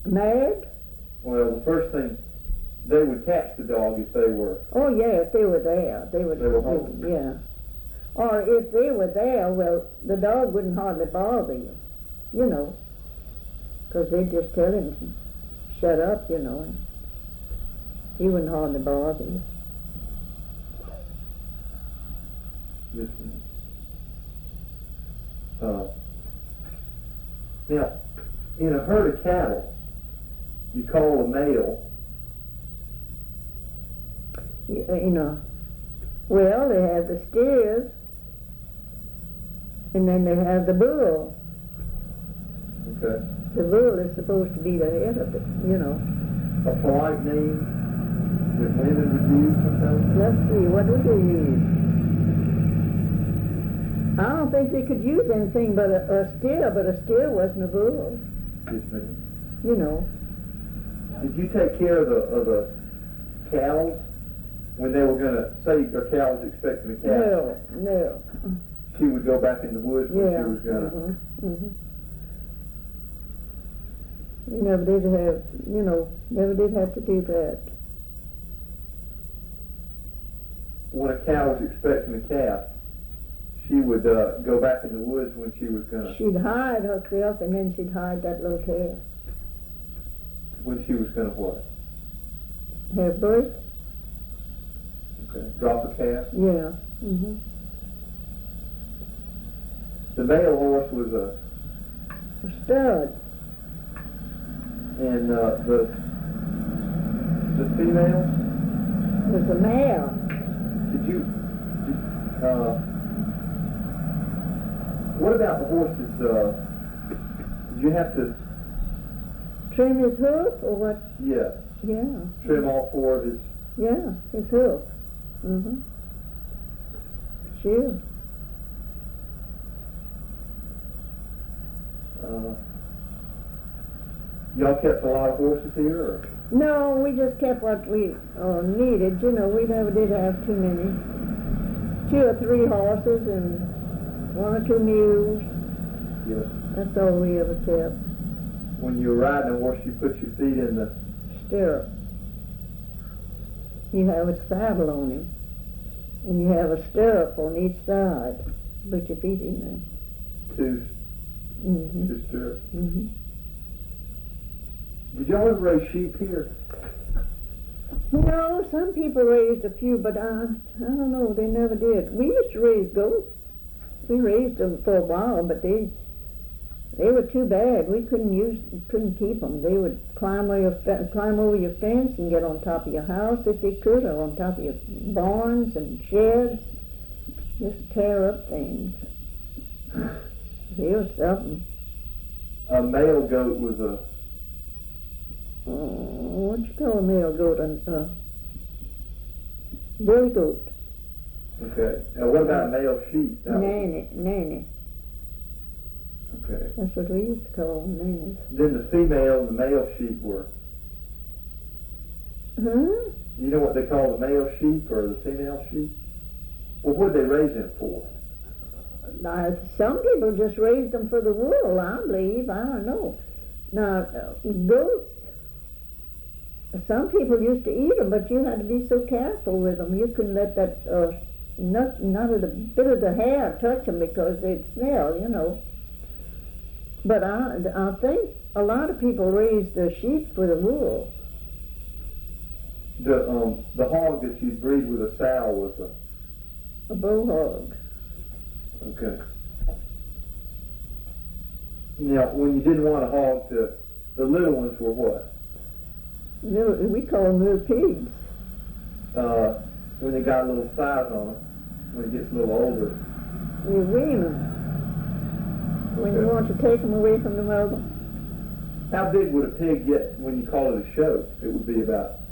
Mad? Well, the first thing, they would catch the dog if they were. Oh yeah, if they were there, they would. They were home. Yeah. Or if they were there, well, the dog wouldn't hardly bother you, you know, because they'd just tell him to shut up, you know, and he wouldn't hardly bother you. Listen. Now, in a herd of cattle, you call a male. You know, well, they have the steers, and then they have the bull. Okay. The bull is supposed to be the head of it, you know. A polite name that women would use sometimes. Let's see, what would they use? I don't think they could use anything but a steer, but a steer wasn't a bull, Yes, ma'am. you know. Did you take care of the cows when they were going to say a cow was expecting a calf? No. She would go back in the woods when Yeah. she was going to. You never did have, you know, never did have to do that. When a cow was expecting a calf, she would go back in the woods when she was going to. She'd hide herself, and then she'd hide that little calf. When she was going to what? Have birth? Okay. Drop a calf. Yeah. The male horse was A stud. and the female. Was a mare. What about the horses? Did you have to? Trim his hoof, or what? Yeah. Yeah. Trim all four of his. Yeah, his hoof. Sure. Y'all kept a lot of horses here, or? No, we just kept what we needed. You know, we never did have too many. 2 or 3 horses and 1 or 2 mules. Yes. That's all we ever kept. When you were riding a horse, you put your feet in the. Stirrup. You have a saddle on him, and you have a stirrup on each side. Put your feet in there. Two Mm-hmm. stirrups. Mm-hmm. Did y'all ever raise sheep here? No, some people raised a few, but I don't know, they never did. We used to raise goats. We raised them for a while, but they were too bad. We couldn't keep them. They would climb over your fence and get on top of your house if they could, or on top of your barns and sheds. Just tear up things. They were something. A male goat was a. What you call a male goat? Billy goat. Okay. Now what about male sheep? Nanny. Okay. That's what we used to call them, nannies. Then the female and the male sheep were. Huh? You know what they call the male sheep or the female sheep? Well, what did they raise them for? Now, some people just raised them for the wool, I believe. I don't know. Now, goats, some people used to eat them, but you had to be so careful with them. You couldn't let that not a bit of the hair touch them because they'd smell, you know. But I think a lot of people raised their sheep for the wool. The hog that you'd breed with a sow was A bull hog. Okay. Now, when you didn't want a hog, the little ones were what? We call them little pigs. When they got a little size on them, when it gets a little older. We wean them. When you want to take them away from the mother. How big would a pig get when you call it a show? It would be about